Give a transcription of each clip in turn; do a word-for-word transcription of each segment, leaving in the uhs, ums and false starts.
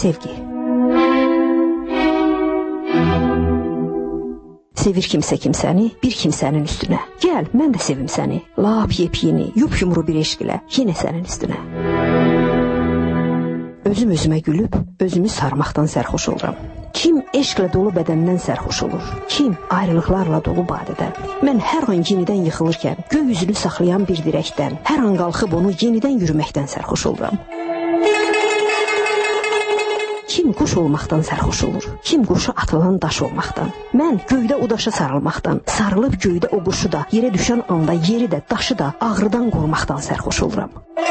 Sevgi. Sevir kimsə kimsəni, bir kimsənin üstünə. Gəl, mən də sevim səni. Lap yepyeni, yup-yumru bir eşq ilə, yenə sənin üstünə. Özüm özümə gülüb, özümü sarmaqdan sərxoş oluram. Kim eşqlə dolu bədəndən sərxoş olur? Kim ayrılıqlarla dolu badədən? Mən hər an yenidən yıxılırkən, göy üzünü saxlayan bir dirəkdən, hər an qalxıb onu yenidən yürüməkdən sərxoş oluram. Kim quş olmaqdan sərxoş olur? Kim quşa atılan daş olmaqdan? Mən göydə o daşa sarılmaqdan, sarılıb göydə o quşu da, yerə düşən anda yeri də, daşı da ağrıdan qormaqdan sərxoş oluram.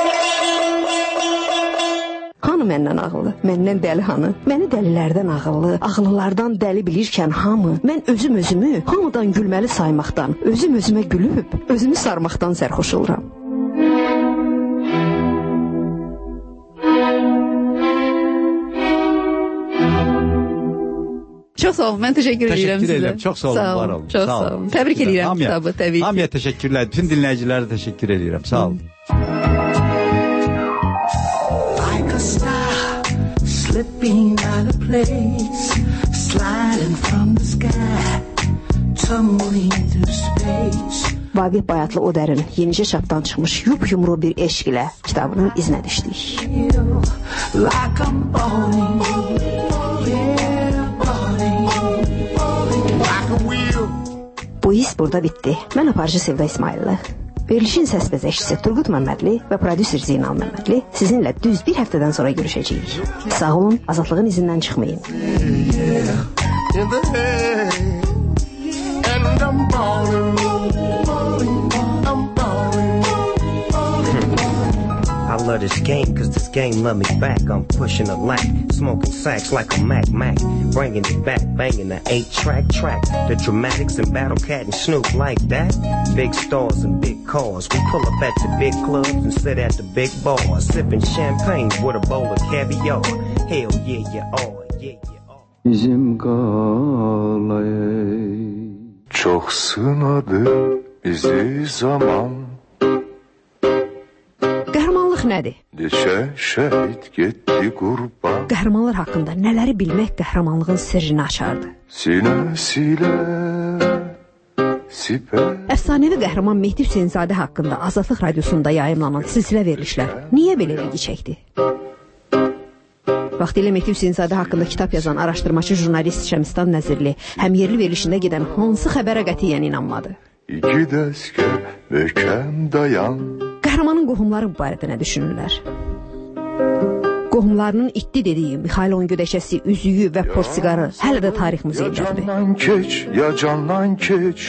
Hanı məndən ağıllı, məndən dəli hanı? Məni dəlilərdən ağıllı, ağıllılardan dəli bilirkən hamı, mən özüm özümü hamıdan gülməli saymaqdan, özüm özümə gülüb, özümü sarmaqdan sərxoş oluram. Çox sağ olun, mən təşəkkür edirəm sizə. Təşəkkür edirəm, çox sağ olun, sağ olun, var olun. Çox sağ olun. olun. Təbrik edirəm Hamiyə, kitabı, təbii ki. Hamiyə təşəkkürlər, bütün dinləyicilərə təşəkkür edirəm, sağ olun. Like a star slipping out of place, sliding from the sky, tumbling through space. Vaqif Bayatlı O Dərin yenicə çapdan çıxmış yup-yumru bir eşq ilə kitabının izinə düşdük. Like I'm falling, yeah. Bu his burada bitdi. Mən aparıcı Sevda İsmailli. Verilişin səs bəzəkçisi Turgut Məmmədli və prodüser Zeynal Məmmədli sizinlə düz bir həftədən sonra görüşəcəyik. Sağ olun, azadlığın izindən çıxmayın. I love this game cause this game love me back. I'm pushing a lack, smoking sacks like a Mac Mac, bringing it back, banging the eight track track. The dramatics and Battle Cat and Snoop like that. Big stars and big cars. We pull up at the big clubs and sit at the big bars, sipping champagne with a bowl of caviar. Hell yeah, yeah, oh, yeah, yeah, oh. Bizim qalaya çok sınadı bizi zaman. Qəhrəmanlıq nədir? Neçə şəhid getdi qurban. Qəhrəmanlar haqqında nələri bilmək qəhrəmanlığın sirrini açardı? Sinəsilə sipər. Əfsanəvi qəhrəman Mehdi Hüseynzadə haqqında Azadlıq Radiosunda yayımlanan silsilə verilişlər niyə belə ilgi çəkdi? Vaxtilə Mehdi Hüseynzadə haqqında kitab yazan araşdırmacı jurnalist Şəmistan Nəzirli həmyerli verilişində gedən hansı xəbərə qətiyyən inanmadı? İki dəskə möhkəm dayan. Qəhrəmanın qohumları bu barədə nə düşünürlər? Qohumlarının itdi dediyi Mixailon gödəşəsi, üzüyü və porsiqarı hələ də tarix muzeyindədir. Ya candan keç, ya candan keç.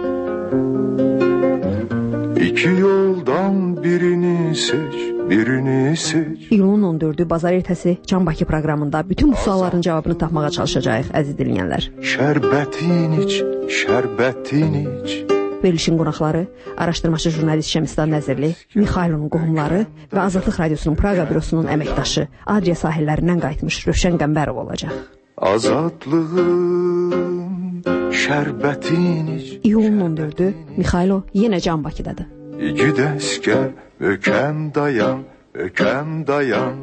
İki yoldan birini seç, birini seç. İyulun on dördü bazar ertəsi Can Bakı proqramında bütün bu sualların cavabını tapmağa çalışacağıq, əziz dinləyənlər. Şərbətin iç, şərbətin iç. Verilişin qonaqları araşdırmacı jurnalist Şəmistan Nəzirli, Mixailonun qohumları və Azadlıq Radiosunun Praqa bürosunun əməkdaşı Adriya sahillərindən qayıtmış Rövşən Qəmbərov olacaq. Azadlığın şərbətin iç. İyulun on dördü Mixailo yenə Can Bakıdadır. İki dəskər möhkəm dayan, möhkəm dayan.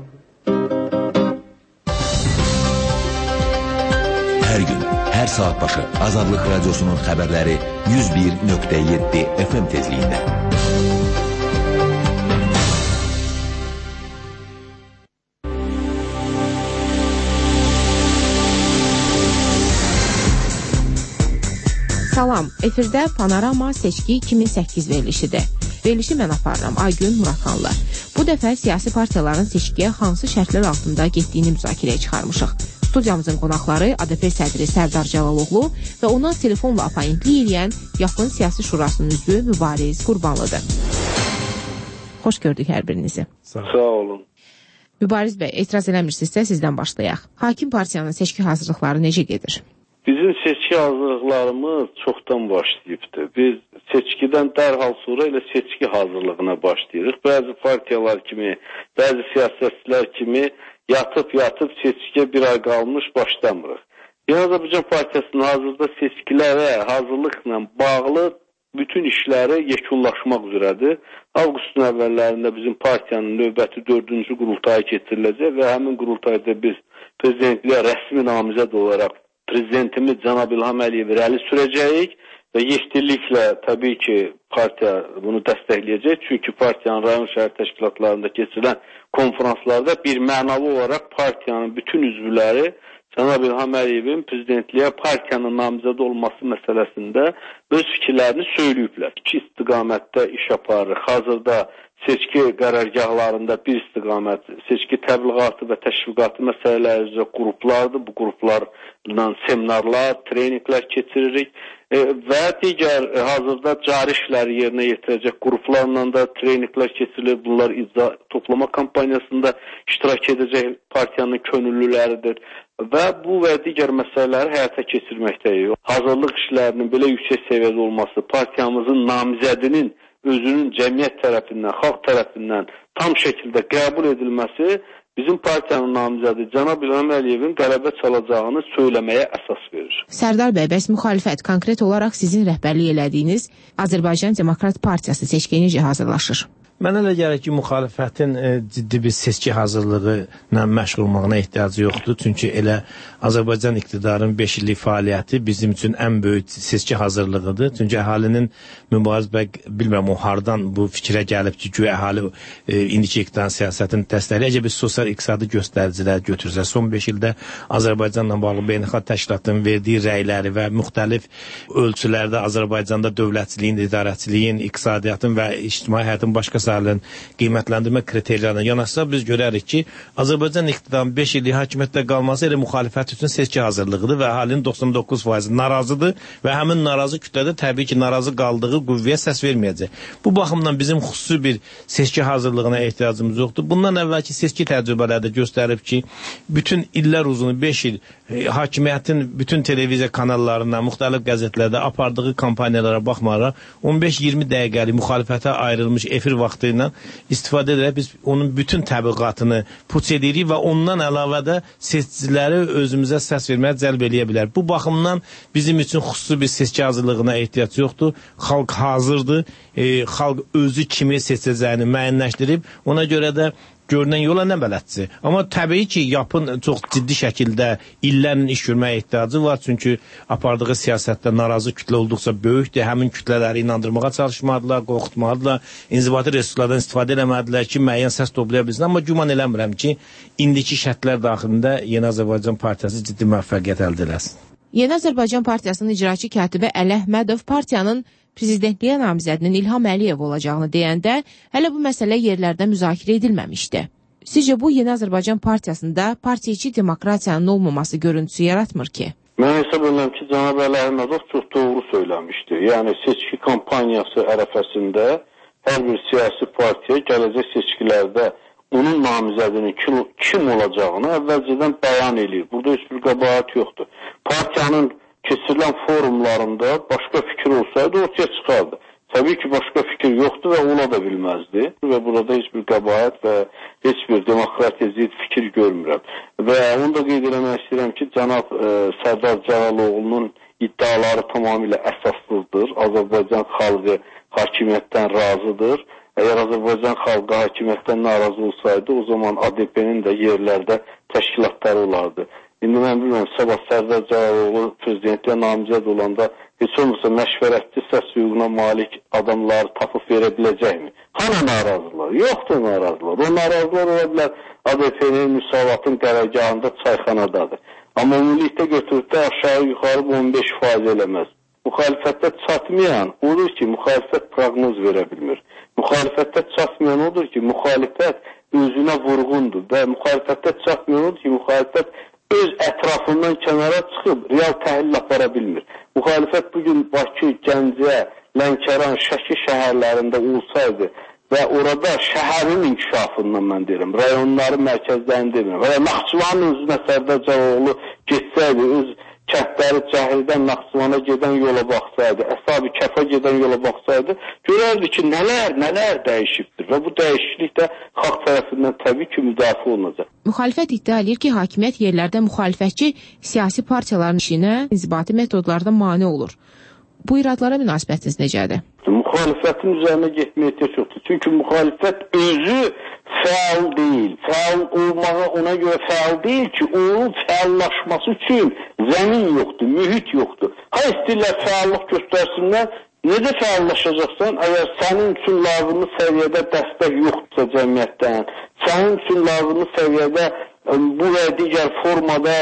Hər gün, hər saat başı Azadlıq Radiosunun xəbərləri yüz bir nöqtə yeddi F M tezliyində. Salam, efirdə Panorama Seçki iki min səkkiz verilişidir. Verilişi mən aparıram, Aygün Murakanlı. Bu dəfə siyasi partiyaların seçkiyə hansı şərtlər altında getdiyini müzakirəyə çıxarmışıq. Studiyamızın qonaqları A D P sədri Sərdar Cəlaloğlu və ona telefonla apayintlik edən Yaxın Siyasi Şurasının üzvü Mübariz Qurbanlıdır. Xoş gördük hər birinizi. Sağ, Sağ olun. Mübariz bəy, etiraz eləmirsinizsə sizdən başlayaq. Hakim partiyanın seçki hazırlıqları necə gedir? Bizim seçki hazırlıqlarımız çoxdan başlayıbdır. Biz seçkidən dərhal sonra ilə seçki hazırlığına başlayırıq. Bəzi partiyalar kimi, bəzi siyasətçilər kimi yatıb-yatıb seçkiyə bir ay qalmış başlamırıq. Yəni Azərbaycan Partiyasının hazırda seçkilərə hazırlıqla bağlı bütün işləri yekunlaşmaq üzrədir. Avqustun əvvəllərində bizim partiyanın növbəti dördüncü qurultayı keçiriləcək və həmin qurultayda biz prezidentliyə rəsmi namizəd olaraq prezidentimiz cənab İlham Əliyev irəli sürəcəyik və yekdilliklə təbii ki, partiya bunu dəstəkləyəcək. Çünki partiyanın rayon şəhər təşkilatlarında keçirilən konferanslarda bir mənalı olaraq partiyanın bütün üzvləri cənab İlham Əliyevin prezidentliyə partiyanın namizəd olması məsələsində öz fikirlərini söyləyiblər. İki istiqamətdə iş aparır. Hazırda seçki qərargahlarında bir istiqamət, seçki təbliğatı və təşviqatı məsələləri üzrə qruplardır. Bu qruplarla seminarlar, treninqlər keçiririk e, və digər e, hazırda cari işləri yerinə yetirəcək qruplarla da treninqlər keçirilir. Bunlar icra toplama kampaniyasında iştirak edəcək partiyanın könüllüləridir və bu və digər məsələləri həyata keçirməkdəyik. Hazırlıq işlərinin belə yüksək səviyyədə olması, partiyamızın namizədinin özünün cəmiyyət tərəfindən, xalq tərəfindən tam şəkildə qəbul edilməsi bizim partiyanın namizədi cənab İlham Əliyevin qələbə çalacağını söyləməyə əsas verir. Sərdar bəy, bəs müxalifət konkret olaraq sizin rəhbərlik elədiyiniz Azərbaycan Demokrat Partiyası seçkiyə necə hazırlaşır? Mənə elə gəlir ki, müxalifətin e, ciddi bir seçki hazırlığı ilə məşğul olmağına ehtiyacı yoxdur. Çünki elə Azərbaycan iqtidarının beş illik fəaliyyəti bizim üçün ən böyük seçki hazırlığıdır. Çünki əhalinin mübarizə, bilmirəm o hardan bu fikrə gəlib ki, güya əhali e, indiki iqtidarın siyasətini dəstəkləyir. Əgər biz sosial-iqtisadi göstəricilər götürsək, son beş ildə Azərbaycanla bağlı beynəlxalq təşkilatın verdiyi rəyləri və müxtəlif ölçülərdə Azərbaycanda dövlətçiliyin, idarəçiliyin, iqtisadiyyatın və ictimai həyatın başqa qiymətləndirmə kriteriyalarına yanaşsa biz görərik ki, Azərbaycan iqtidarının beş illik hakimiyyətdə qalması elə müxalifət üçün seçki hazırlığıdır və əhalinin doxsan doqquz faizi narazıdır və həmin narazı kütlədə təbii ki, narazı qaldığı qüvvəyə səs verməyəcək. Bu baxımdan bizim xüsusi bir seçki hazırlığına ehtiyacımız yoxdur. Bundan əvvəlki seçki təcrübələri göstərib ki, bütün illər uzunu beş il e, hakimiyyətin bütün televiziya kanallarından, müxtəlif qəzetlərdə apardığı kampaniyalara baxmaraq on beş iyirmi dəqiqəlik müxalifətə ayrılmış efir vaxtı ilə istifadə edərək biz onun bütün təbliğatını puç edirik və ondan əlavə də seçiciləri özümüzə səs verməyə cəlb eləyə bilər. Bu baxımdan bizim üçün xüsusi bir seçki hazırlığına ehtiyac yoxdur. Xalq hazırdır. E, xalq özü kimi seçəcəyini müəyyənləşdirib. Ona görə də görünən yola nə bələdçi. Amma təbii ki, yapın çox ciddi şəkildə illərin iş görməyə ehtiyacı var. Çünki apardığı siyasətdə narazı kütlə olduqca böyükdür. Həmin kütlələri inandırmağa çalışmadılar, qorxutmadılar. İnzibati resurslardan istifadə eləmədilər ki, müəyyən səs toplaya bilsin. Amma güman eləmirəm ki, indiki şərtlər daxilində Yeni Azərbaycan Partiyası ciddi müvəffəqiyyət əldə eləsin. Yeni Azərbaycan Partiyasının icraçı katibi Əli Əhmədov partiyanın prezidentliyə namizədinin İlham Əliyev olacağını deyəndə hələ bu məsələ yerlərdə müzakirə edilməmişdi. Sizcə bu Yeni Azərbaycan Partiyasında partiyaçı demokratiyanın olmaması görüntüsü yaratmır ki? Mən hesab edirəm ki, cənab Əli Əhmədov çox doğru söyləmişdi. Yəni seçki kampaniyası ərəfəsində hər bir siyasi partiya gələcək seçkilərdə onun namizədinin kim, kim olacağını əvvəlcədən bəyan edir. Burada heç bir qəbahət yoxdur. Partiyanın keçirilən forumlarında başqa fikir olsaydı ortaya çıxardı. Təbii ki, başqa fikir yoxdur və ola da bilməzdi və burada heç bir qəbahət və heç bir demokratiya zid fikir görmürəm. Və onu da qeyd eləmək istəyirəm ki, cənab e, Sərdar Cəlaloğlu'nun iddiaları tamamilə əsaslıdır. Azərbaycan xalqı hakimiyyətdən razıdır. Əgər Azərbaycan xalqı hakimiyyətdən narazı olsaydı, o zaman A D P-nin də yerlərdə təşkilatları olardı. İndi mən bilmirəm, sabah Sərdar Cəlaloğlu prezidentliyə namizəd olanda heç olmasa məşvərətli səs hüququna malik adamları tapıb verə biləcəkmi? Hana narazılar? Yoxdur narazılar. O narazılar ola bilər A D P-nin müsavatın qərargahında çayxanadadır. Amma ümumilikdə götürübdə aşağı yuxarı on beş faiz eləməz. Müxalifətdə çatmayan odur ki, müxalifət proqnoz verə bilmir. Müxalifətdə çatmayan odur ki, müxalifət özünə vurğundur və müxalifətdə çatmayan odur ki, müxalifət öz ətrafından kənara çıxıb real təhlil apara bilmir. Müxalifət bugün Bakı, Gəncə, Lənkəran, Şəki şəhərlərində olsaydı və orada şəhərin inkişafından mən deyirəm, rayonların mərkəzlərini deyirəm və Naxçıvanın özünə Sərdar Cəlaloğlu getsəydi, öz kəndləri Cəhildən Naxçıvana gedən yola baxsaydı, Əsabi Kəfə gedən yola baxsaydı, görərdi ki, nələr, nələr dəyişibdir və bu dəyişiklik də xalq tərəfindən təbii ki, müdafiə olunacaq. Müxalifət iddia edir ki, hakimiyyət yerlərdə müxalifətçi siyasi partiyaların işinə inzibati metodlarda mane olur. Bu iradlara münasibətiniz necədir? Müxalifətin üzərinə getməyə ehtiyac yoxdur. Çünki müxalifət özü fəal deyil. Fəal olmağa ona görə fəal deyil ki, onun fəallaşması üçün zəmin yoxdur, mühit yoxdur. Ha istəyirlər fəallıq göstərsinlər, necə fəallaşacaqsan? Əgər sənin üçün lazımlı səviyyədə dəstək yoxdursa cəmiyyətdən, sənin üçün lazımlı səviyyədə bu və digər formada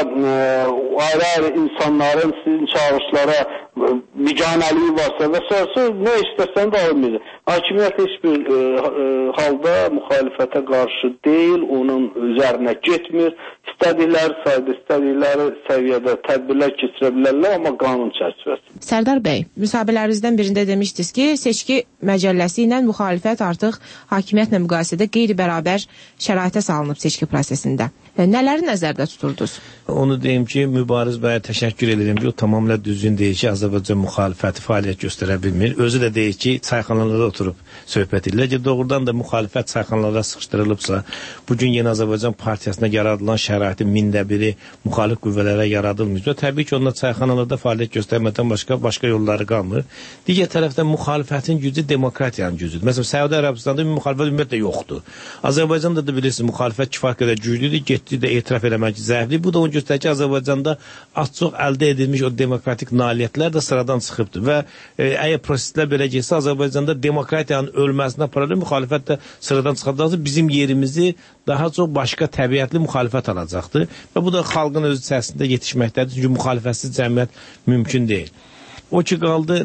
ayrı-ayrı insanların sizin çağırışlara biganəliyi varsa və s. nə istəsən də alınmayacaq. Hakimiyyət heç bir e, halda müxalifətə qarşı deyil, onun üzərinə getmir. İstədikləri sayda, istədikləri səviyyədə tədbirlər keçirə bilərlər, amma qanun çərçivəsində. Sərdar bəy, müsahibələrinizdən birində demişdiniz ki, seçki məcəlləsi ilə müxalifət artıq hakimiyyətlə müqayisədə qeyri-bərabər şəraitə salınıb seçki prosesində. Nələri nəzərdə tuturdunuz? Onu deyim ki, Mübariz bəyə təşəkkür edirəm ki, o tamamilə düzgün deyir ki, Azərbaycan müxalifəti fəaliyyət göstərə bilmir. Özü də deyir ki, çayxanalarda oturub söhbət edirlər ki, doğrudan da müxalifət çayxanalara sıxışdırılıbsa, bugün Yeni Azərbaycan Partiyasına yaradılan şəraitin mində biri müxalif qüvvələrə yaradılmır. Və təbii ki, onlar çayxanalarda fəaliyyət göstərməkdən başqa başqa yolları qalmır. Digər tərəfdən müxalifətin gücü demokratiyanın gücüdür. Məsələn, Səudi Ərəbistanda bir müxalifət ümumiyyətlə yoxdur. Azərbaycanda da bilirsiniz, müxalifət kifayət qədər güclüdür, getdi də etiraf eləmək ki, zəifli. Bu da onu göstərir ki, Azərbaycanda az-çox əldə edilmiş o demokratik nailiyyətlər də sıradan çıxıbdır və e, əgər proseslər belə getsə, Azərbaycanda demokratiyanın ölməsinə paralel müxalifət də sıradan çıxacaqdır. Bizim yerimizi daha çox başqa təbiətli müxalifət alacaqdır və bu da xalqın öz içərisində yetişməkdədir. Çünki müxalifətsiz cəmiyyət mümkün deyil. O ki, qaldı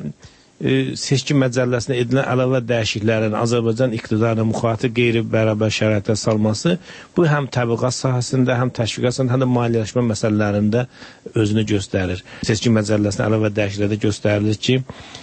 e, seçki məcəlləsinə edilən əlavə dəyişikliklərin Azərbaycan iqtidarına müxatir qeyri-bərabər şəraitə salması, bu həm təbliğat sahəsində, həm təşviqat sahəsində, həm də maliyyələşmə məsələlərində özünü göstərir. Seçki məcəlləsinə əlavə dəyişikliklərdə göstərilir ki,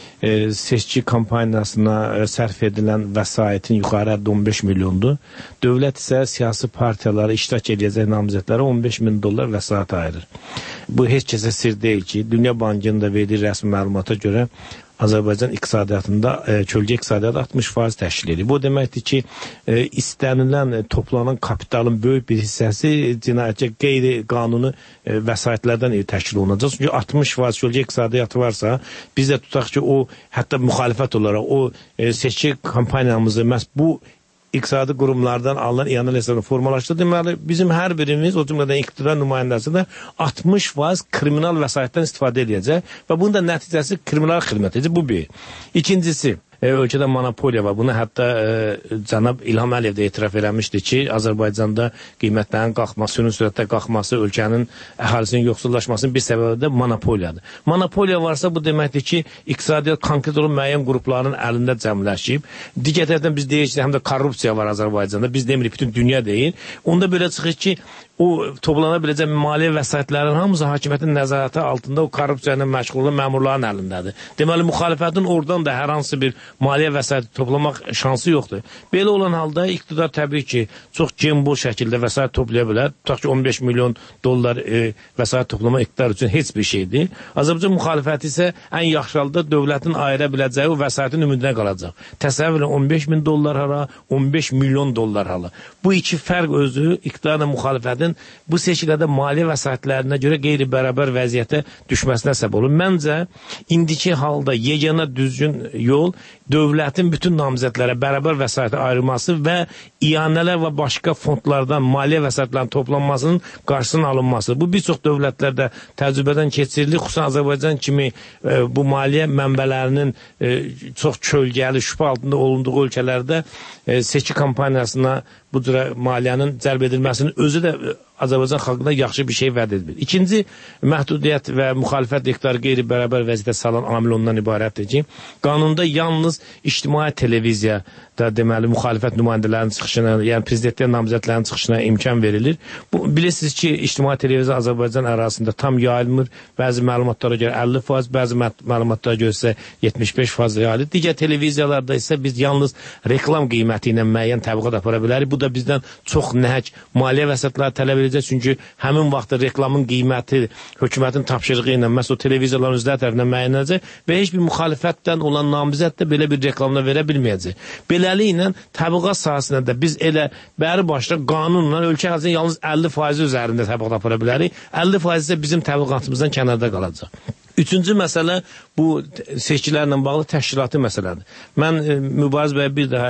E, seçki kampaniyasına e, sərf edilən vəsaitin yuxarı həddi on beş milyondur. Dövlət isə siyasi partiyalara iştirak edəcək namizədlərə on beş min dollar vəsait ayırır. Bu heç kəsə sir deyil ki, Dünya Bankının da verdiyi rəsmi məlumata görə Azərbaycan iqtisadiyyatında e, kölgə iqtisadiyyatı altmış faiz təşkil edir. Bu deməkdir ki, e, istənilən e, toplanan kapitalın böyük bir hissəsi cinayətçi qeyri-qanuni e, vəsaitlərdən e, təşkil olunacaq. Çünki altmış faiz kölgə iqtisadiyyatı varsa, biz də tutaq ki, o hətta müxalifət olaraq o e, seçki kampaniyamızı məhz bu iqtisadi qurumlardan alınan iyanə hesabını formalaşdı. Deməli, bizim hər birimiz, o cümlədən iqtidar nümayəndəsi də altmış faiz kriminal vəsaitdən istifadə edəcək və bunun da nəticəsi kriminal xidmət edəcək. Bu bir. İkincisi, E, ölkədə monopoliya var. Bunu hətta e, cənab İlham Əliyev də etiraf eləmişdi ki, Azərbaycanda qiymətlərin qalxması, sürün sürətdə qalxması, ölkənin əhalisinin yoxsullaşmasının bir səbəbi də monopoliyadır. Monopoliya varsa bu deməkdir ki, iqtisadiyyat konkret olan müəyyən qrupların əlində cəmləşib. Digər tərəfdən biz deyirik ki, həm də korrupsiya var Azərbaycanda. Biz demirik, bütün dünya deyil. Onda belə çıxır ki, o toplana biləcək maliyyə vəsaitlərin hamısı hakimiyyətin nəzarəti altında o korrupsiya ilə məşğul olan məmurların əlindədir. Deməli, müxalifətin oradan da hər hansı bir maliyyə vəsaiti toplamaq şansı yoxdur. Belə olan halda iqtidar təbii ki, çox cembol şəkildə vəsait toplaya bilər. Tutaq ki, on beş milyon dollar e, vəsait toplama iqtidar üçün heç bir şeydir. Azərbaycan müxalifəti isə ən yaxşı halda dövlətin ayıra biləcəyi o vəsaitin ümidinə qalacaq. Təsəvvür edin, on beş min dollar hala, on beş milyon dollar hala. Bu iki fərq özü iqtidarla müxalifətin bu seçkilərdə maliyyə vəsaitlərinə görə qeyri-bərabər vəziyyətə düşməsinə səbəb olur. Məncə, indiki halda yeganə düzgün yol dövlətin bütün namizədlərə bərabər vəsaiti ayrılması və iyanələr və başqa fondlardan maliyyə vəsaitlərinin toplanmasının qarşısının alınması. Bu, bir çox dövlətlərdə təcrübədən keçirilir. Xüsusən Azərbaycan kimi e, bu maliyyə mənbələrinin e, çox kölgəli, şübhə altında olunduğu ölkələrdə e, seçki kampaniyasına bu cürə maliyyənin cəlb edilməsinin özü də Azərbaycan xalqına yaxşı bir şey vəd edilir. İkinci, məhdudiyyət və müxalifət iqtidarı qeyri-bərabər vəziyyətə salan amil ondan ibarətdir ki, qanunda yalnız ictimai televiziya da deməli müxalifət nümayəndələrinin çıxışına, yəni prezidentlər namizədlərinin çıxışına imkan verilir. Bu, bilirsiniz ki, ictimai televiziya Azərbaycan ərazisində tam yayılmır. Bəzi məlumatlara görə əlli faiz, bəzi məlumatlara görə isə yetmiş beş faiz yayılır. Digər televiziyalarda isə biz yalnız reklam qiyməti ilə müəyyən təbliğat apara bilərik. Bu da bizdən çox nəhəc maliyyə vəsaitləri tələb edəcək. Çünki həmin vaxtda reklamın qiyməti hökumətin tapşırığı ilə məhz o televiziyaların özləri tərəfindən müəyyənlənəcək və heç bir müxalifətdən olan namizəd də belə bir reklamına verə bilməyəcək. Beləliklə, təbliğat sahəsində də biz elə bəri başda qanunla ölkə ərazisinin yalnız əlli faizi üzərində təbliğat apara bilərik. əlli faiz isə bizim təbliğatımızdan kənarda qalacaq. Üçüncü məsələ bu seçkilərlə bağlı təşkilati məsələdir. Mən e, Mübariz bəyə bir daha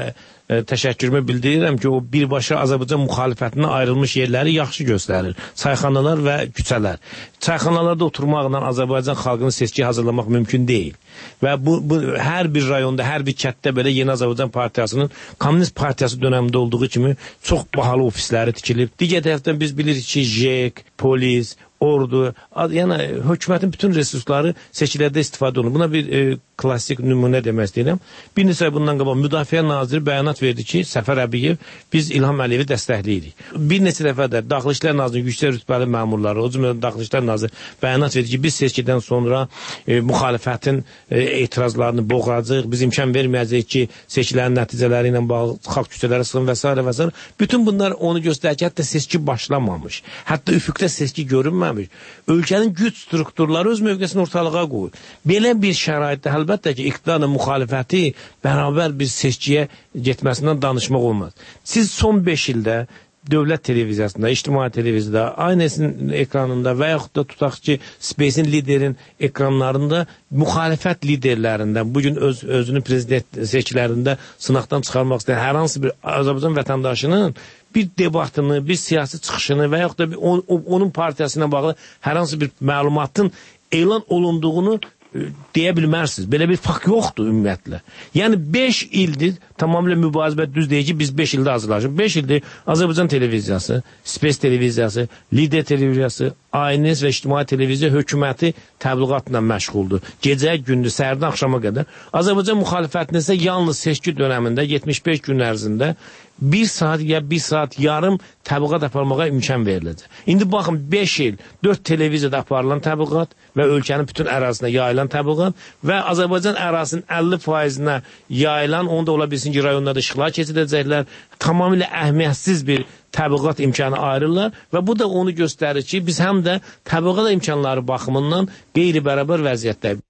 e, təşəkkürümü bildirirəm ki, o birbaşa Azərbaycan müxalifətindən ayrılmış yerləri yaxşı göstərir. Çayxanalar və küçələr. Çayxanalarda oturmaqla Azərbaycan xalqını seçki hazırlamaq mümkün deyil. Və bu, bu hər bir rayonda, hər bir kətdə belə Yeni Azərbaycan Partiyasının Kommunist Partiyası dönəmində olduğu kimi çox bahalı ofisləri tikilib. Digər tərəfdən biz bilirik ki, J E K, polis, ordu, yəni hökumətin bütün resursları seçkilərdə istifadə olunur. Buna bir e, klassik nümunə demək istəyirəm. Bir neçə ay bundan qabaq Müdafiə Naziri bəyanat verdi ki, Səfər Əbiyev biz İlham Əliyevi dəstəkləyirik. Bir neçə dəfə də Daxili İşlər Nazirinin yüksək rütbəli məmurları, o cümlədən Daxili İşlər Naziri bəyanat verdi ki, biz seçkidən sonra e, müxalifətin e, etirazlarını boğacağıq, biz imkan verməyəcəyik ki, seçkilərin nəticələri ilə bağlı xalq küçələrə sığın və s. və s. Bütün bunlar onu göstərir ki, hətta seçki başlamamış. Hətta üfüqdə seçki görünməmiş. Ölkənin güc strukturları öz mövqesini ortalığa qoyur. Belə bir şəraitdə əlbəttə ki, iqtidarla müxalifəti bərabər bir seçkiyə getməsindən danışmaq olmaz. Siz son beş ildə dövlət televiziyasında, ictimai televiziyada, A N S-in ekranında və yaxud da tutaq ki, Space-in liderin ekranlarında müxalifət liderlərindən, bugün öz, özünü prezident seçkilərində sınaqdan çıxarmaq istəyən hər hansı bir Azərbaycan vətəndaşının bir debatını, bir siyasi çıxışını və yaxud da bir, on, onun partiyasına bağlı hər hansı bir məlumatın elan olunduğunu e, deyə bilmərsiniz. Belə bir fakt yoxdur ümumiyyətlə. Yəni beş ildir, tamamilə mübarizə düz deyir ki, biz beş ildə hazırlaşıb. beş ildir Azərbaycan televiziyası, Space televiziyası, Lider televiziyası, A N S və ictimai televiziya hökuməti təbliğatla məşğuldur. Gecə, gündüz, səhərdən axşama qədər. Azərbaycan müxalifətinin isə yalnız seçki dönəmində yetmiş beş gün ərzində bir saat ya bir saat yarım təbliğat aparmağa imkan veriləcək. İndi baxın, beş il dörd televiziyada aparılan təbliğat və ölkənin bütün ərazisinə yayılan təbliğat və Azərbaycan ərazisinin əlli faizinə yayılan, onu da ola bilsin ki, rayonlarda işğal keçiriləcəklər, tamamilə əhəmiyyətsiz bir təbliğat imkanı ayrılırlar və bu da onu göstərir ki, biz həm də təbliğat imkanları baxımından qeyri-bərabər vəziyyətdəyik.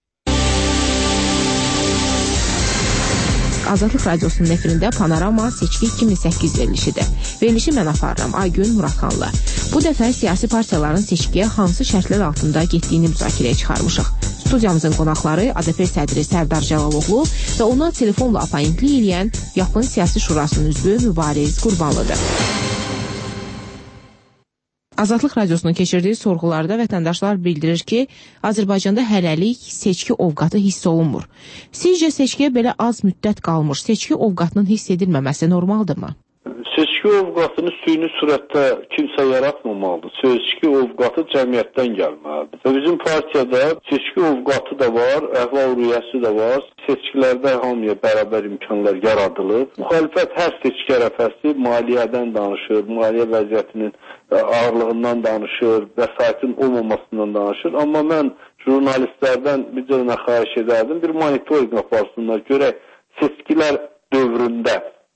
Azadlıq Radiosunun efirində Panorama Seçki iki min səkkiz verilişidir. Verilişi mən aparıram, Aygün Muratxanlı. Bu dəfə siyasi partiyaların seçkiyə hansı şərtlər altında getdiyini müzakirəyə çıxarmışıq. Studiyamızın qonaqları A D P sədri Sərdar Cəlaloğlu və ona telefonla apayintlik eləyən Yapın Siyasi Şurasının üzvü Mübariz Qurbanlıdır. Azadlıq Radiosunun keçirdiyi sorğularda vətəndaşlar bildirir ki, Azərbaycanda hələlik seçki ovqatı hiss olunmur. Sizcə seçkiyə belə az müddət qalmış seçki ovqatının hiss edilməməsi normaldırmı? Seçki ovqatını süni surətdə kimsə yaratmamalıdır. Seçki ovqatı cəmiyyətdən gəlməlidir. Və bizim partiyada seçki ovqatı da var, əhval-ruhiyyəsi də var. Seçkilərdə hamıya bərabər imkanlar yaradılıb. Müxalifət hər seçki ərəfəsi maliyyədən danışır, maliyyə vəziyyətinin ağırlığından danışır, vəsaitin olmamasından danışır. Amma mən jurnalistlərdən bir cürünə xahiş edərdim, bir monitoring aparsınlar, görək seçkilər dövründə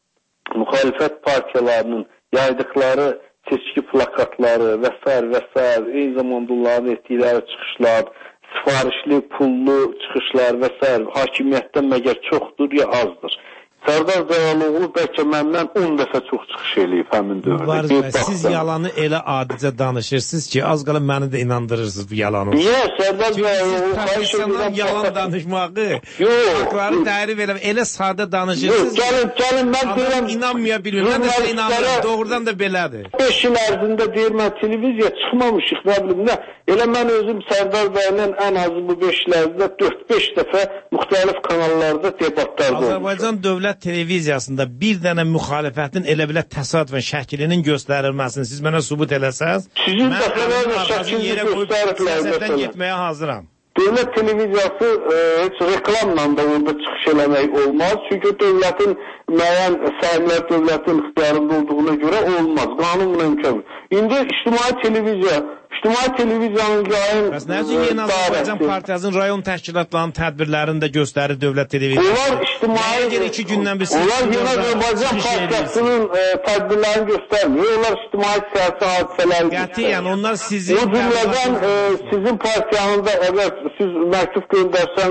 müxalifət partiyalarının yaydıqları seçki plakatları və s. və s. eyni zamanda onların etdikləri çıxışlar, sifarişli, pullu çıxışlar və s. hakimiyyətdən məgər çoxdur ya azdır. Sərdar Cəlaloğlu bəlkə məndən on dəfə çox çıxış eləyib həmin dövrdə. Siz yalanı elə adicə danışırsınız ki, az qala məni də inandırırsınız bu yalanı. Niyə? Sərdar Cəlaloğlu professional yalan danışmağı, faktları tərif elə, elə sadə danışırsınız. Gəlin, gəlin, mən deyirəm, inanmaya bilmirəm, mən də sizə inanmıram, doğrudan da belədir. beş il ərzində deyir, mən televiziya çıxmamışıq, nə bilim, nə? Elə mən özüm Sərdar bəylə ən azı bu beş il ərzində dörd beş dəfə müxtəlif kanallarda debatlarda olmuşum. Azərbaycan dövlət televiziyasında bir dənə müxalifətin elə belə təsadüfən şəklinin göstərilməsini siz mənə sübut eləsəz, sizin dəfələrlə şəklini göstəriblər getməyə hazıram. Dövlət televiziyası e, heç reklamla da orada çıxış eləmək olmaz. Çünki dövlətin müəyyən sahiblər dövlətin ixtiyarında olduğuna görə olmaz. Qanunla imkan. İndi ictimai televiziya İctimai televiziyanın yayın... Bəs nə üçün Yeni Azərbaycan Partiyasının rayon təşkilatlarının tədbirlərini də göstərir dövlət televiziyası? Onlar ictimai... iki gündən bir onlar Yeni Azərbaycan Partiyasının e, tədbirlərini göstərmir. Onlar ictimai siyasi hadisələri... Qətiyyən, onlar sizin... O cümlədən e, sizin partiyanın da, əgər siz məktub göndərsəniz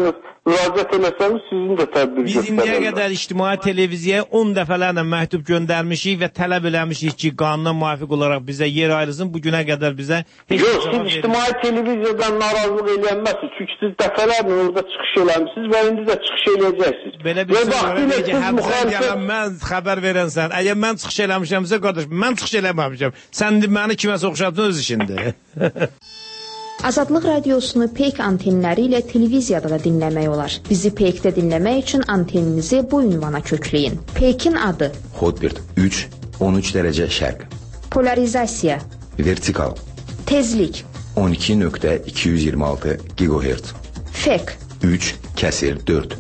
müraciət eləsəniz sizin də tədbir Biz göstərərlər. indiyə qədər ictimai televiziyaya on dəfələrlə məktub göndərmişik və tələb eləmişik ki, qanuna müvafiq olaraq bizə yer ayrılsın. Bu günə qədər bizə heç Yox, siz ictimai televiziyadan narazılıq eləyənməzsiniz. Çünki siz dəfələrlə orada çıxış eləmişsiniz və indi də çıxış eləyəcəksiniz. Belə bir söz var ki, həbsən gələn mən xəbər verənsən. Əgər mən çıxış eləmişəmsə, qardaş, mən çıxış eləməmişəm. Sən məni kiməsə oxşatdın öz işindir. Azadlıq radiosunu Peyk antenləri ilə televiziyada da dinləmək olar. Bizi Peykdə dinləmək üçün anteninizi bu ünvana kökləyin. Peykin adı: Hotbird üç on üç dərəcə şərq. Polarizasiya: Vertikal. Tezlik: on iki nöqtə iki yüz iyirmi altı gigahertz. Fek: üç kəsir dörd.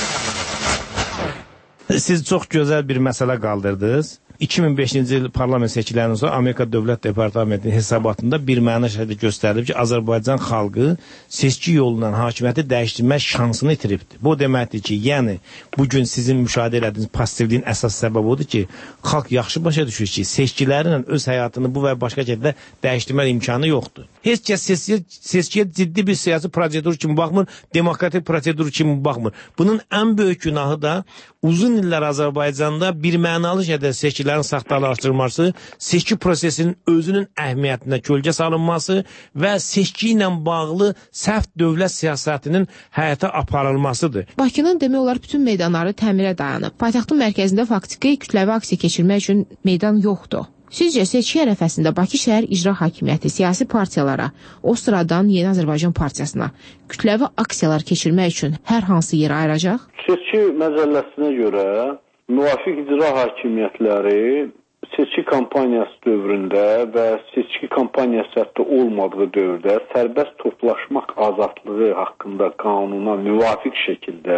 Siz çox gözəl bir məsələ qaldırdınız. iki min beşinci il parlament seçkilərindən sonra Amerika Dövlət Departamentinin hesabatında bir məna şəkildə göstərilib ki, Azərbaycan xalqı seçki yolundan hakimiyyəti dəyişdirmək şansını itiribdir. Bu deməkdir ki, yəni bugün sizin müşahidə etdiyiniz passivliyin əsas səbəbi odur ki, xalq yaxşı başa düşür ki, seçkilərlə öz həyatını bu və başqa şəkildə dəyişdirmək imkanı yoxdur. Heç kəs seçkiyə, seçkiyə ciddi bir siyasi prosedur kimi baxmır, demokratik prosedur kimi baxmır. Bunun ən böyük günahı da uzun illər Azərbaycanda bir mənalı şəkildə seçkilərin saxtalaşdırılması, seçki prosesinin özünün əhəmiyyətinə kölgə salınması və seçki ilə bağlı səhv dövlət siyasətinin həyata aparılmasıdır. Bakının demək olar bütün meydanları təmirə dayanıb. Paytaxtın mərkəzində faktiki kütləvi aksiya keçirmək üçün meydan yoxdur. Sizcə seçki ərəfəsində Bakı şəhər icra hakimiyyəti siyasi partiyalara, o sıradan Yeni Azərbaycan Partiyasına kütləvi aksiyalar keçirmək üçün hər hansı yer ayıracaq? Seçki məcəlləsinə görə müvafiq icra hakimiyyətləri seçki kampaniyası dövründə və seçki kampaniyası hətta olmadığı dövrdə sərbəst toplaşmaq azadlığı haqqında qanuna müvafiq şəkildə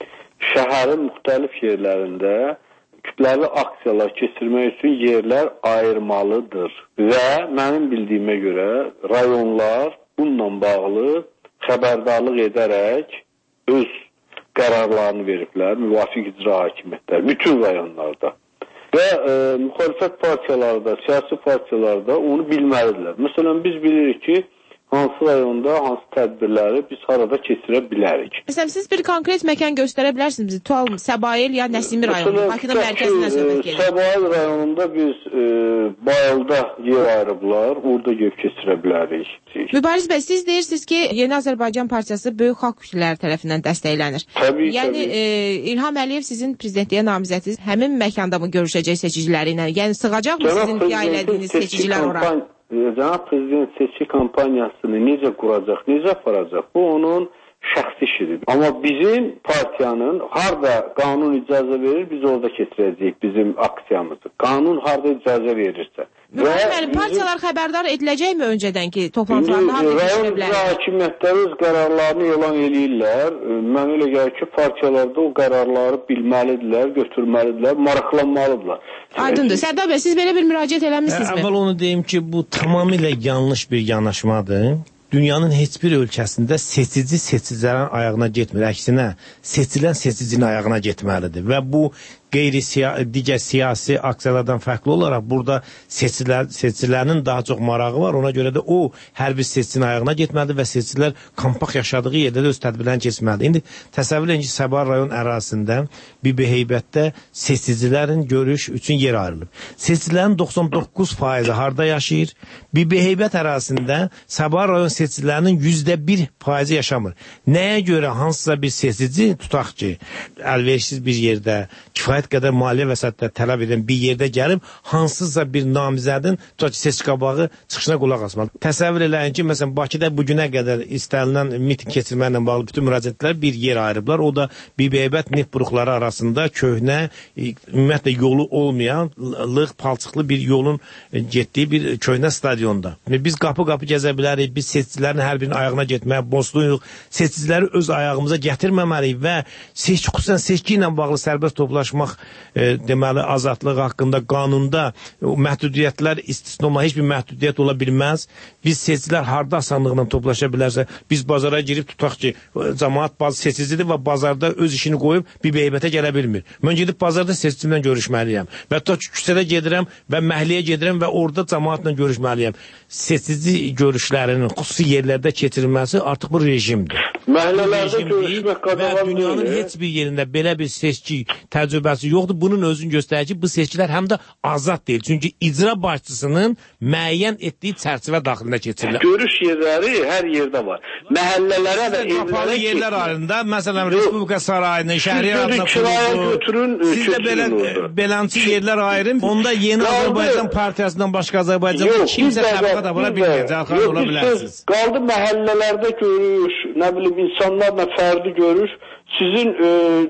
şəhərin müxtəlif yerlərində kütləvi aksiyalar keçirmək üçün yerlər ayırmalıdır. Və mənim bildiyimə görə rayonlar bununla bağlı xəbərdarlıq edərək öz qərarlarını veriblər, müvafiq icra hakimiyyətləri, bütün rayonlarda. Və e, müxalifət partiyaları da, siyasi partiyalar da onu bilməlidirlər. Məsələn, biz bilirik ki, hansı rayonda, hansı tədbirləri biz harada keçirə bilərik. Məsələn, siz bir konkret məkan göstərə bilərsiniz bizi? Tual, Səbail ya Nəsimi rayonu, Bakının mərkəzindən söhbət gedir. Səbail rayonunda biz e, Bayılda yer ayırıblar, orada göv keçirə bilərik. Mübariz bəy, siz deyirsiniz ki, Yeni Azərbaycan Partiyası böyük xalq kütlələri tərəfindən dəstəklənir. Təbii, yəni, təbii. E, İlham Əliyev sizin prezidentliyə namizədiniz həmin məkanda mı görüşəcək seçiciləri ilə? Yəni, sığacaq mı sizin yayladığınız seçicilər ora? Cənab Prezident seçki kampaniyasını necə quracaq, necə aparacaq? Bu onun şəxsi işidir. Amma bizim partiyanın harda qanun icazə verir, biz orada keçirəcəyik bizim aksiyamızı. Qanun harda icazə verirsə. Müəllim, partiyalar xəbərdar ediləcəkmi öncədən ki, toplantılarında harada keçirə bilər? Rayon hakimiyyətləri öz qərarlarını elan eləyirlər. Mən elə gəlir ki, partiyalarda o qərarları bilməlidirlər, götürməlidirlər, maraqlanmalıdırlar. Aydındır. Sərdar bəy, siz belə bir müraciət eləmişsinizmi? Əvvəl onu deyim ki, bu tamamilə yanlış bir yanaşmadır. Dünyanın heç bir ölkəsində seçici seçicilərin ayağına getmir. Əksinə, seçilən seçicinin ayağına getməlidir. Və bu qeyri-siyasi, digər siyasi aksiyalardan fərqli olaraq burada seçicilər, seçicilərinin daha çox marağı var. Ona görə də o hər bir seçicinin ayağına getməlidir və seçicilər kompakt yaşadığı yerdə də öz tədbirlərini keçməlidir. İndi təsəvvür edin ki, Səbail rayon ərazisində Bibiheybətdə seçicilərin görüş üçün yer ayrılıb. Seçicilərin doxsan doqquz faizi harda yaşayır? Bibiheybət ərazisində Səbail rayon seçicilərinin yüzdə bir faizi yaşamır. Nəyə görə hansısa bir seçici, tutaq ki, əlverişsiz bir yerdə, kifayət qədər maliyyə vəsaitləri tələb edən bir yerdə gəlib, hansısa bir namizədin tutaq ki, seçki qabağı çıxışına qulaq asmalı. Təsəvvür eləyin ki, məsələn, Bakıda bugünə qədər istənilən miting keçirməklə bağlı bütün müraciətlər bir yer ayırıblar. O da Bibiheybət neft buruqları arasında köhnə, ümumiyyətlə yolu olmayan, lıq, palçıqlı bir yolun getdiyi bir köhnə stadionda. Biz qapı-qapı gəzə bilərik, biz seçicilərin hər birinin ayağına getməyə borcluyuq, seçiciləri öz ayağımıza gətirməməliyik və seçki, xüsusən seçki ilə bağlı sərbəst toplaşmaq tutaq e, deməli azadlıq haqqında qanunda o məhdudiyyətlər istisna olma, heç bir məhdudiyyət ola bilməz. Biz seçicilər harda asanlıqla toplaşa bilərsə, biz bazara girib tutaq ki, cəmaət bazı seçicidir və bazarda öz işini qoyub bir beybətə gələ bilmir. Mən gedib bazarda seçicimlə görüşməliyəm. Və ta küçədə gedirəm və məhəlləyə gedirəm və orada cəmaətlə görüşməliyəm. Seçici görüşlərinin xüsusi yerlərdə keçirilməsi artıq bu rejimdir. Məhəllələrdə görüşmək qadağan deyil. Dünyanın heç bir yerində belə bir seçki təcrübəsi yoxdur. Bunun özünü göstərir ki, bu seçkilər həm də azad deyil. Çünki icra başçısının müəyyən etdiyi çərçivə daxilində keçirilir. Görüş yerləri hər yerdə var. Məhəllələrə və evlərə yerlər ayrında, məsələn, Respublika sarayını, şəhriyyar adına kuruldu. Siz də belə beləncə yerlər ayrım. Onda Yeni Azərbaycan Partiyasından başqa Azərbaycanda kimsə təbəqə da bura bilməyəcək. Arxada ola bilərsiniz. Qaldı məhəllələrdə görüş, nə bilim, insanlarla fərdi görüş. Sizin e,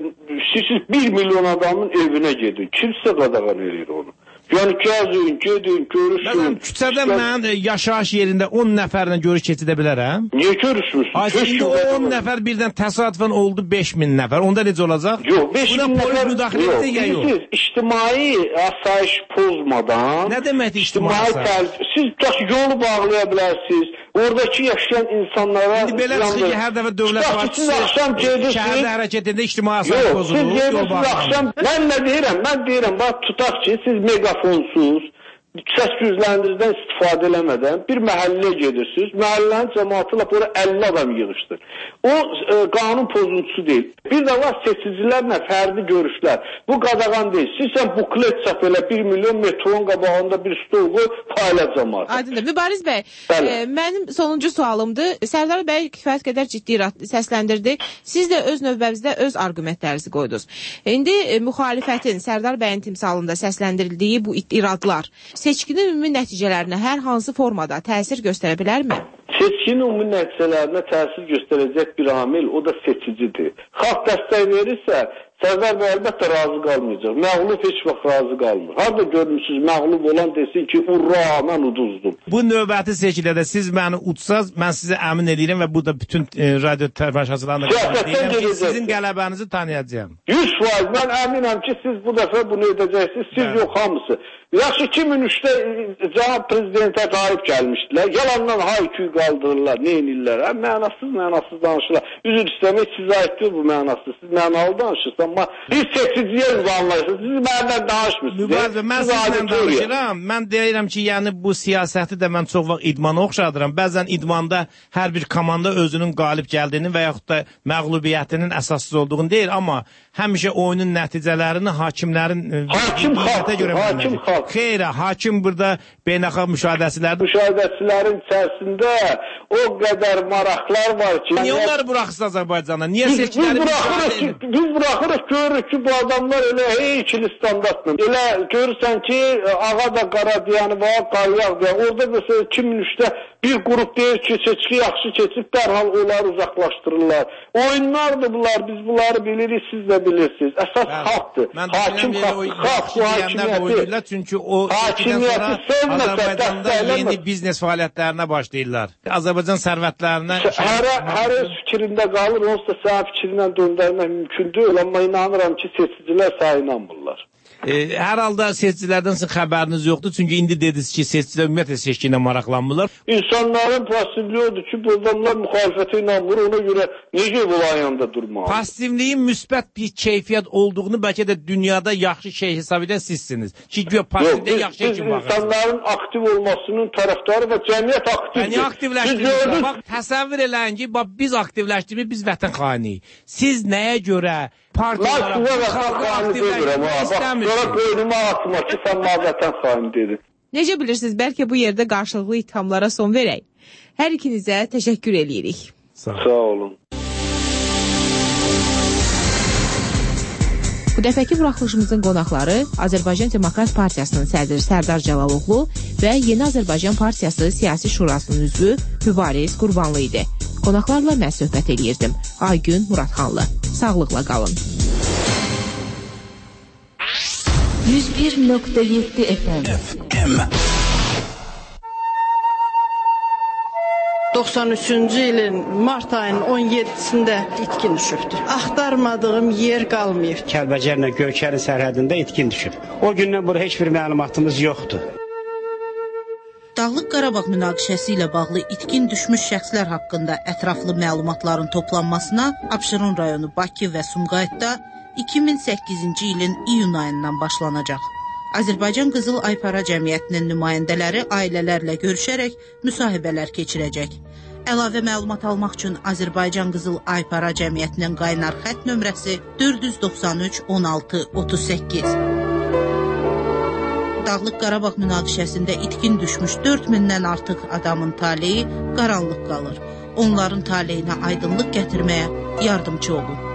siz bir milyon adamın evinə gedin. Kimsə qadağan edir onu. Yəni gəzin, gedin, görüşün. Məsələn, küçədə mən yaşayış yerində on nəfərlə görüş keçidə bilərəm. Niyə görüşmürsün? Ay, indi o on nəfər birdən təsadüfən oldu beş min nəfər. Onda necə olacaq? Yox, beş min nəfər. Polis müdaxilə etdi ya yox. Siz ictimai asayiş pozmadan. Nə deməkdir ictimai asayiş? Siz taş yolu bağlaya bilərsiniz. Oradakı yaşayan insanlara... İndi belə çıxır ki, hər dəfə dövlət başçısı şəhərdə hərəkət edində ictimai asayiş pozulur. Yox, siz gedirsiniz axşam... Mən nə deyirəm? Mən deyirəm, bax, tutaq ki, siz megafonsuz, səs gücləndiricidən istifadə eləmədən bir məhəlləyə gedirsiniz, məhəllənin cəmaatı lap ora əlli adam yığışdır. O e, qanun pozuntusu deyil. Bir də var seçicilərlə fərdi görüşlər. Bu qadağan deyil. Siz sən buklet çap elə bir milyon metronun qabağında bir stol qoy, payla cəmaat. Aydındır. Mübariz bəy, e, mənim sonuncu sualımdır. Sərdar bəy kifayət qədər ciddi səsləndirdi. Siz də öz növbəmizdə öz arqumentlərinizi qoydunuz. İndi e, müxalifətin Sərdar bəyin timsalında səsləndirildiyi bu iradlar seçkinin ümumi nəticələrinə hər hansı formada təsir göstərə bilərmi? Seçkinin ümumi nəticələrinə təsir göstərəcək bir amil, o da seçicidir. Xalq dəstək verirsə, Sərdar bəy əlbəttə razı qalmayacaq. Məğlub heç vaxt razı qalmır. Harada görmürsünüz, məğlub olan desin ki, urra, mən uduzdum. Bu növbəti seçkilərdə siz məni udsaz, mən sizə əmin edirəm və bu da bütün e, radyo tərəfdaşlarına deyirəm ki, sizin qələbənizi tanıyacağım. yüz faiz mən əminəm ki, siz bu dəfə bunu edəcəksiniz, siz yox hamısı. Yaxşı, iki min üçdə cənab prezidentə qalib gəlmişdilər. Yalandan hayküy qaldırırlar, neynirlər, hə? Mənasız, mənasız danışırlar. Üzr istəmək sizə aiddir bu mənasız. Siz mənalı danışırsınız, amma biz seçiciyə anlayırsınız. Siz məndən danışmırsınız. Mübarizə, mən sizlə danışıram. Mən deyirəm ki, yəni bu siyasəti də mən çox vaxt idmana oxşadıram. Bəzən idmanda hər bir komanda özünün qalib gəldiyini və yaxud da məğlubiyyətinin əsassız olduğunu deyir, amma həmişə oyunun nəticələrini hakimlərin hakim xalq, hakim xalq. Xeyr, hakim burada beynəlxalq müşahidəçilərdir. Müşahidəçilərin içərisində o qədər maraqlar var ki... Niyə onları buraxırsınız Azərbaycana? Niyə seçkiləri müşahidə edin? Biz buraxırıq, görürük ki, bu adamlar elə hey ikili standartla. Elə görürsən ki, ağa da qara deyəni var, qalyaq deyəni. Orada mesela iki min üçdə bir qrup deyir ki, seçki yaxşı keçib, dərhal onları uzaqlaşdırırlar. Oyunlardır bunlar, biz bunları bilirik, siz də bilirsiniz. Əsas xalqdır. Hakim xalq, xalq bu hakimiyyəti. Çünki o seçkidən sonra Azərbaycanda yeni biznes fəaliyyətlərinə başlayırlar. Azərbaycan sərvətlərinə... Hər öz fikrində qalır, onsuz da sənin fikrindən döndərmək mümkün deyil, amma inanıram ki, seçicilər sənə inanmırlar. E, hər halda seçicilərdən sizin xəbəriniz yoxdur. Çünki indi dediniz ki, seçicilər ümumiyyətlə seçki ilə maraqlanmırlar. İnsanların passivliyi odur ki, bu adamlar müxalifətə inanmır, ona görə necə bu ayağında durmalı? Passivliyin müsbət bir keyfiyyət olduğunu bəlkə də dünyada yaxşı şey hesab edən sizsiniz. Ki, passivliyə yaxşı şey kimi baxırsınız. İnsanların aktiv olmasının tərəfdarı və cəmiyyət aktivdir. Yəni, aktivləşdirir. Bax, təsəvvür eləyin ki, bax, biz aktivləşdirmək, biz vətən xainiyik. Siz nəyə görə partiyalara, xalqı aktivləşdirmək istəmirsiniz? Sonra boynuma atma ki, sən vətən xaini dedin. Necə bilirsiniz, bəlkə bu yerdə qarşılıqlı ithamlara son verək. Hər ikinizə təşəkkür edirik. Sağ, Sağ olun. Bu dəfəki buraxılışımızın qonaqları Azərbaycan Demokrat Partiyasının sədri Sərdar Cəlaloğlu və Yeni Azərbaycan Partiyası Siyasi Şurasının üzvü Mübariz Qurbanlı idi. Qonaqlarla mən söhbət eləyirdim. Aygün Muradxanlı. Sağlıqla qalın. yüz bir nöqtə yeddi F M. doxsan üçüncü ilin mart ayının on yeddisində itkin düşübdür. Axtarmadığım yer qalmayıb. Kəlbəcərlə Göyçərin sərhədində itkin düşüb. O gündən bura heç bir məlumatımız yoxdur. Dağlıq Qarabağ münaqişəsi ilə bağlı itkin düşmüş şəxslər haqqında ətraflı məlumatların toplanmasına Abşeron rayonu Bakı və Sumqayıtda iki min səkkizinci ilin iyun ayından başlanacaq. Azərbaycan Qızıl Aypara Cəmiyyətinin nümayəndələri ailələrlə görüşərək müsahibələr keçirəcək. Əlavə məlumat almaq üçün Azərbaycan Qızıl Aypara Cəmiyyətinin qaynar xətt nömrəsi dörd yüz doxsan üç on altı otuz səkkiz. Dağlıq Qarabağ münaqişəsində itkin düşmüş dörd mindən artıq adamın taleyi qaranlıq qalır. Onların taleyinə aydınlıq gətirməyə yardımcı olun.